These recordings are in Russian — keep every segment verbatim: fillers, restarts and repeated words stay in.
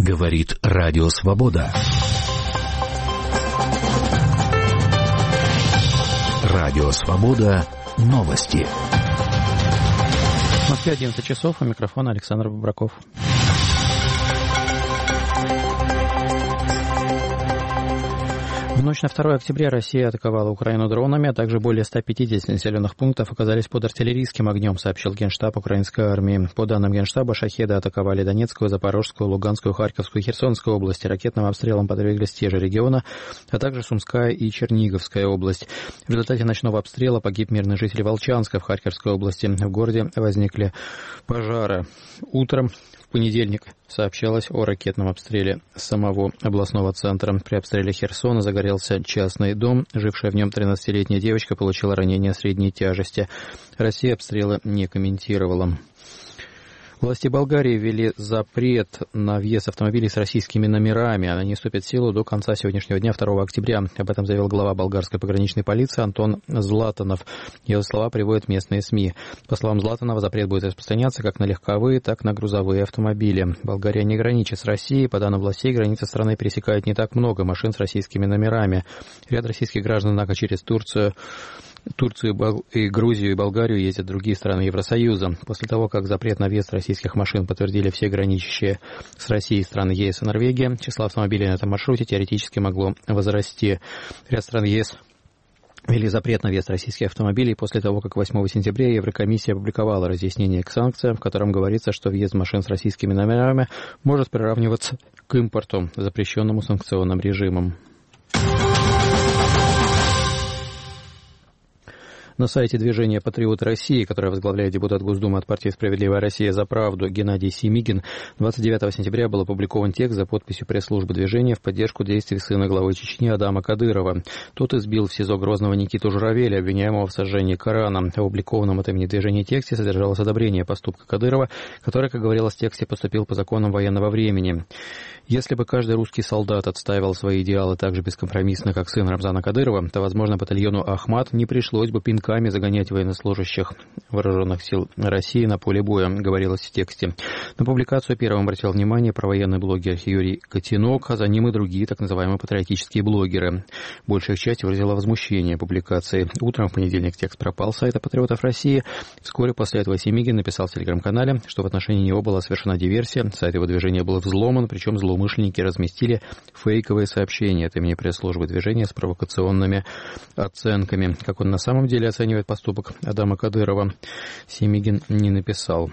Говорит Радио Свобода. Радио Свобода. Новости. В Москве одиннадцать часов, у микрофона Александр Бобраков. В ночь на второе октября Россия атаковала Украину дронами, а также более ста пятидесяти населенных пунктов оказались под артиллерийским огнем, сообщил Генштаб украинской армии. По данным Генштаба, шахеды атаковали Донецкую, Запорожскую, Луганскую, Харьковскую и Херсонскую области. Ракетным обстрелом подверглись те же регионы, а также Сумская и Черниговская область. В результате ночного обстрела погиб мирный житель Волчанска в Харьковской области. В городе возникли пожары. Утром в понедельник сообщалось о ракетном обстреле самого областного центра. При обстреле Херсона загорелся частный дом. Жившая в нем тринадцатилетняя девочка получила ранение средней тяжести. Россия обстрелы не комментировала. Власти Болгарии ввели запрет на въезд автомобилей с российскими номерами. Они вступят в силу до конца сегодняшнего дня, второго октября. Об этом заявил глава болгарской пограничной полиции Антон Златанов. Его слова приводят местные СМИ. По словам Златанова, запрет будет распространяться как на легковые, так и на грузовые автомобили. Болгария не граничит с Россией. По данным властей, границы страны пересекает не так много машин с российскими номерами. Ряд российских граждан, однако, через Турцию Турцию и Грузию и Болгарию ездят другие страны Евросоюза. После того, как запрет на въезд российских машин подтвердили все граничащие с Россией страны ЕС и Норвегия, число автомобилей на этом маршруте теоретически могло возрасти. Ряд стран ЕС ввели запрет на въезд российских автомобилей после того, как восьмого сентября Еврокомиссия опубликовала разъяснение к санкциям, в котором говорится, что въезд машин с российскими номерами может приравниваться к импорту, запрещенному санкционным режимом. На сайте движения «Патриот России», которое возглавляет депутат Госдумы от партии «Справедливая Россия за правду» Геннадий Семигин, двадцать девятого сентября был опубликован текст за подписью пресс-службы движения в поддержку действий сына главы Чечни Адама Кадырова. Тот избил в СИЗО Грозного Никиту Журавеля, обвиняемого в сожжении Корана. В опубликованном от имени движения тексте содержалось одобрение поступка Кадырова, который, как говорилось в тексте, поступил по законам военного времени. Если бы каждый русский солдат отстаивал свои идеалы так же бескомпромиссно, как сын Рамзана Кадырова, то, возможно, батальону «Ахмат» не пришлось бы пинками загонять военнослужащих вооруженных сил России на поле боя, говорилось в тексте. На публикацию первым обратил внимание провоенный блогер Юрий Котенок, а за ним и другие так называемые патриотические блогеры. Большая часть выразила возмущение публикации. Утром в понедельник текст пропал с сайта «Патриотов России». Вскоре после этого Семигин написал в телеграм-канале, что в отношении него была совершена диверсия, сайт его движения был взломан, причем злоумышленники разместили фейковые сообщения от имени пресс-службы движения с провокационными оценками. Как он на самом деле оценивает поступок Адама Кадырова, Семигин не написал.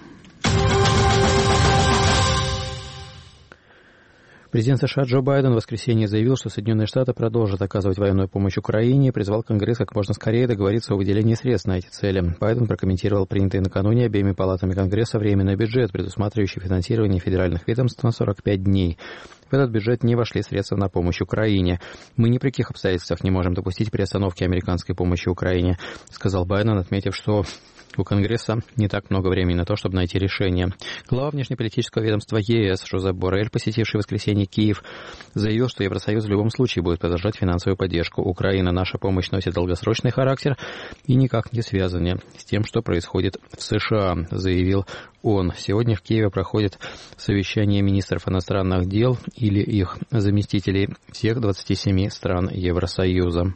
Президент США Джо Байден в воскресенье заявил, что Соединенные Штаты продолжат оказывать военную помощь Украине и призвал Конгресс как можно скорее договориться о выделении средств на эти цели. Байден прокомментировал принятый накануне обеими палатами Конгресса временный бюджет, предусматривающий финансирование федеральных ведомств на сорок пять дней. В этот бюджет не вошли средства на помощь Украине. «Мы ни при каких обстоятельствах не можем допустить приостановки американской помощи Украине», сказал Байден, отметив, что у Конгресса не так много времени на то, чтобы найти решение. Глава внешнеполитического ведомства ЕС Жозеп Боррель, посетивший в воскресенье Киев, заявил, что Евросоюз в любом случае будет продолжать финансовую поддержку Украины. Наша помощь носит долгосрочный характер и никак не связана с тем, что происходит в США, заявил он. Сегодня в Киеве проходит совещание министров иностранных дел или их заместителей всех двадцати семи стран Евросоюза.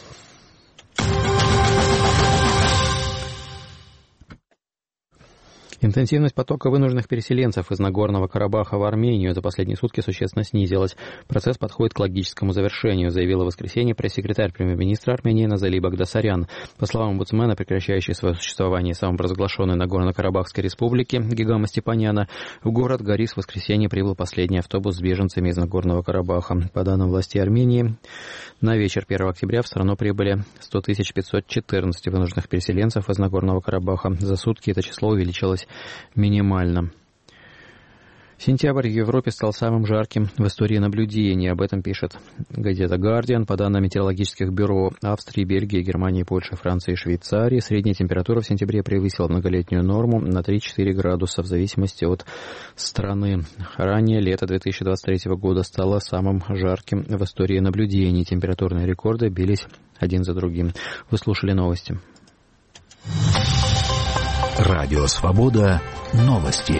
Интенсивность потока вынужденных переселенцев из Нагорного Карабаха в Армению за последние сутки существенно снизилась. Процесс подходит к логическому завершению, заявила в воскресенье пресс-секретарь премьер-министра Армении Назали Багдасарян. По словам омбудсмена, прекращающей свое существование самопровозглашенной Нагорно-Карабахской республики Гигама Степаняна, в город Горис в воскресенье прибыл последний автобус с беженцами из Нагорного Карабаха. По данным властей Армении, на вечер первого октября в страну прибыли сто тысяч пятьсот четырнадцать вынужденных переселенцев из Нагорного Карабаха. За сутки это число увеличилось минимально. Сентябрь в Европе стал самым жарким в истории наблюдений. Об этом пишет газета «Гардиан». По данным метеорологических бюро Австрии, Бельгии, Германии, Польши, Франции и Швейцарии, средняя температура в сентябре превысила многолетнюю норму на три-четыре градуса в зависимости от страны. Ранее лето две тысячи двадцать третьего года стало самым жарким в истории наблюдений. Температурные рекорды бились один за другим. Вы слушали новости. Радио «Свобода». Новости.